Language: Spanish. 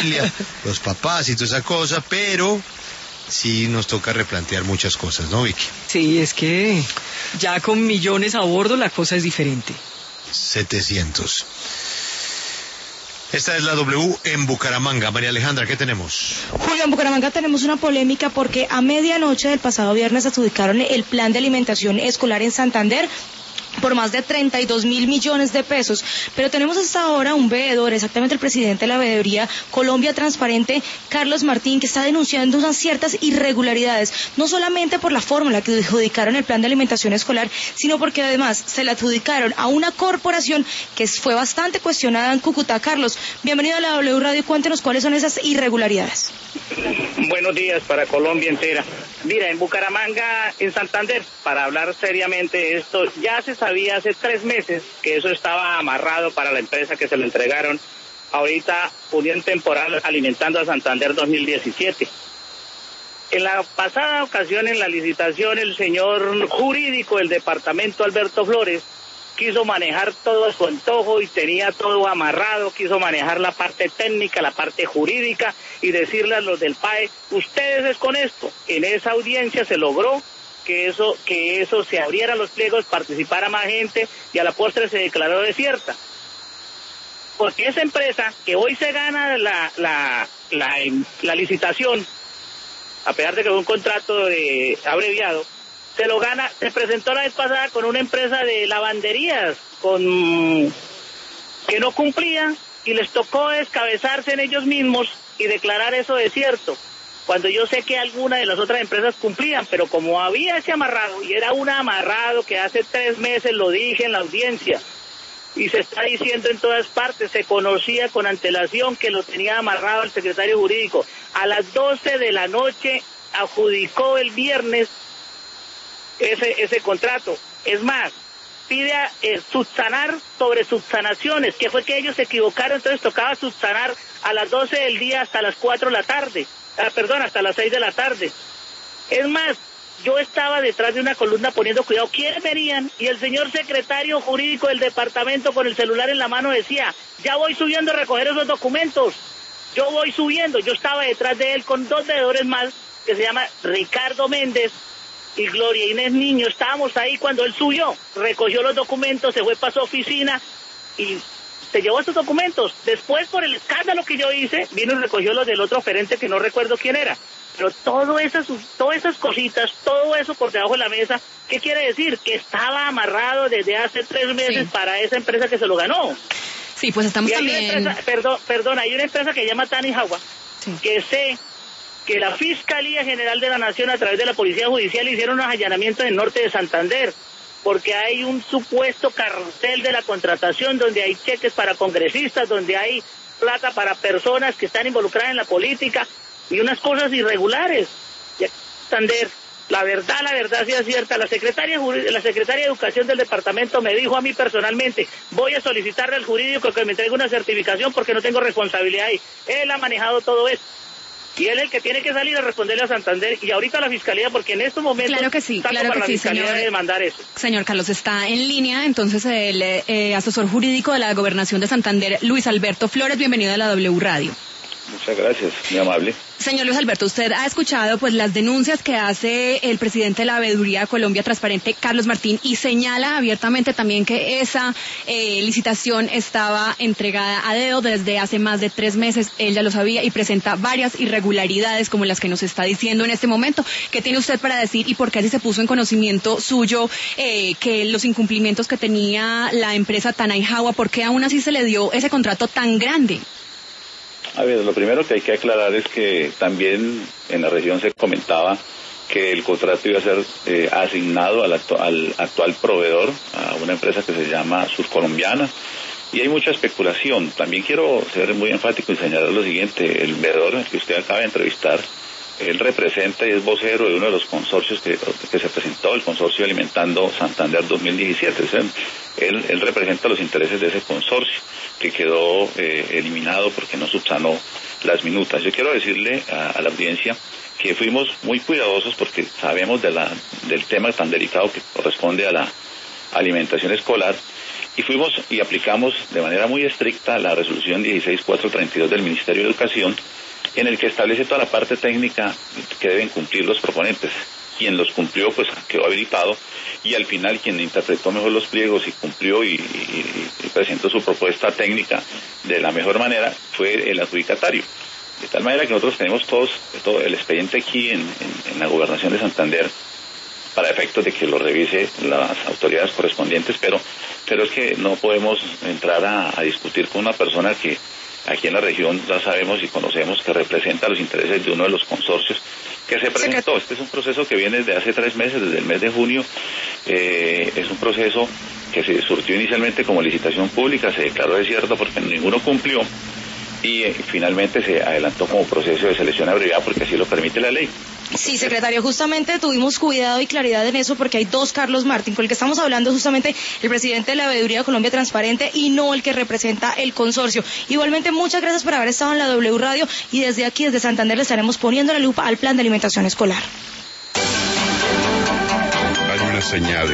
familia, los papás y toda esa cosa, pero sí nos toca replantear muchas cosas, ¿no, Vicky? Sí, es que ya con millones a bordo la cosa es diferente. 700. Esta es la W en Bucaramanga. María Alejandra, ¿qué tenemos? Julio, en Bucaramanga tenemos una polémica porque a medianoche del pasado viernes adjudicaron el plan de alimentación escolar en Santander por más de 32 mil millones de pesos, pero tenemos hasta ahora un veedor, exactamente el presidente de la veeduría Colombia Transparente, Carlos Martín, que está denunciando unas ciertas irregularidades, no solamente por la fórmula que adjudicaron el plan de alimentación escolar, sino porque además se le adjudicaron a una corporación que fue bastante cuestionada en Cúcuta. Carlos, bienvenido a la W Radio, cuéntenos cuáles son esas irregularidades. Buenos días para Colombia entera. Mira, en Bucaramanga, en Santander, para hablar seriamente de esto, ya se sabía hace 3 meses que eso estaba amarrado para la empresa que se lo entregaron. Ahorita Unión Temporal Alimentando a Santander 2017. En la pasada ocasión, en la licitación, el señor jurídico del departamento, Alberto Flores, quiso manejar todo a su antojo y tenía todo amarrado, quiso manejar la parte técnica, la parte jurídica y decirle a los del PAE, ustedes es con esto. En esa audiencia se logró que eso se abrieran los pliegos, participara más gente y a la postre se declaró desierta. Porque esa empresa que hoy se gana la licitación, a pesar de que fue un contrato abreviado, se lo gana, se presentó la vez pasada con una empresa de lavanderías que no cumplía y les tocó descabezarse en ellos mismos y declarar eso desierto, cuando yo sé que algunas de las otras empresas cumplían, pero como había ese amarrado, y era un amarrado que hace 3 meses lo dije en la audiencia, y se está diciendo en todas partes, se conocía con antelación que lo tenía amarrado el secretario jurídico. A las 12 de la noche adjudicó el viernes ese contrato. Es más, pide subsanar sobre subsanaciones, que fue que ellos se equivocaron, entonces tocaba subsanar a las 12 del día hasta las 4 de la tarde, hasta las 6 de la tarde. Es más, yo estaba detrás de una columna poniendo cuidado quiénes venían, y el señor secretario jurídico del departamento con el celular en la mano decía, ya voy subiendo a recoger esos documentos, yo voy subiendo. Yo estaba detrás de él con 2 veedores más, que se llama Ricardo Méndez y Gloria Inés Niño. Estábamos ahí cuando él subió, recogió los documentos, se fue para su oficina y se llevó estos documentos. Después, por el escándalo que yo hice, vino y recogió los del otro oferente que no recuerdo quién era. Pero todas esas cositas, todo eso por debajo de la mesa, ¿qué quiere decir? Que estaba amarrado desde hace 3 meses para esa empresa que se lo ganó. Sí, pues estamos también... Perdón, hay una empresa que se llama Tanijagua, que sé que la Fiscalía General de la Nación a través de la Policía Judicial hicieron unos allanamientos en el norte de Santander, porque hay un supuesto carrusel de la contratación donde hay cheques para congresistas, donde hay plata para personas que están involucradas en la política y unas cosas irregulares. Y aquí en Santander, la verdad sí es cierta, la secretaria de Educación del departamento me dijo a mí personalmente, voy a solicitarle al jurídico que me entregue una certificación porque no tengo responsabilidad ahí. Él ha manejado todo esto. Y él es el que tiene que salir a responderle a Santander y ahorita a la Fiscalía, porque en estos momentos claro que sí, Fiscalía señor. Debe mandar eso. Señor Carlos, está en línea entonces el asesor jurídico de la Gobernación de Santander, Luis Alberto Flores. Bienvenido a la W Radio. Muchas gracias, muy amable. Señor Luis Alberto, usted ha escuchado pues las denuncias que hace el presidente de la veeduría Colombia Transparente, Carlos Martín, y señala abiertamente también que esa licitación estaba entregada a dedo desde hace más de 3 meses. Él ya lo sabía y presenta varias irregularidades como las que nos está diciendo en este momento. ¿Qué tiene usted para decir y por qué así se puso en conocimiento suyo que los incumplimientos que tenía la empresa Tanijagua, por qué aún así se le dio ese contrato tan grande? A ver, lo primero que hay que aclarar es que también en la región se comentaba que el contrato iba a ser asignado al actual proveedor, a una empresa que se llama Surcolombiana, y hay mucha especulación. También quiero ser muy enfático y señalar lo siguiente: el veedor que usted acaba de entrevistar, él representa y es vocero de uno de los consorcios que se presentó, el Consorcio Alimentando Santander 2017. Él representa los intereses de ese consorcio que quedó eliminado porque no subsanó las minutas. Yo quiero decirle a la audiencia que fuimos muy cuidadosos porque sabemos del tema tan delicado que corresponde a la alimentación escolar, y fuimos y aplicamos de manera muy estricta la resolución 16432 del Ministerio de Educación, en el que establece toda la parte técnica que deben cumplir los proponentes. Quien los cumplió pues quedó habilitado, y al final quien interpretó mejor los pliegos y cumplió y presentó su propuesta técnica de la mejor manera fue el adjudicatario. De tal manera que nosotros tenemos todo el expediente aquí en la Gobernación de Santander para efectos de que lo revise las autoridades correspondientes, pero es que no podemos entrar a discutir con una persona que aquí en la región ya sabemos y conocemos que representa los intereses de uno de los consorcios que se presentó. Este es un proceso que viene desde hace 3 meses, desde el mes de junio. Es un proceso que se surtió inicialmente como licitación pública, se declaró desierto porque ninguno cumplió, y finalmente se adelantó como proceso de selección abreviada porque así lo permite la ley. Sí, secretario, justamente tuvimos cuidado y claridad en eso porque hay dos Carlos Martín, con el que estamos hablando justamente el presidente de la Veeduría de Colombia Transparente y no el que representa el consorcio. Igualmente, muchas gracias por haber estado en la W Radio, y desde aquí, desde Santander, le estaremos poniendo la lupa al plan de alimentación escolar. Hay una señal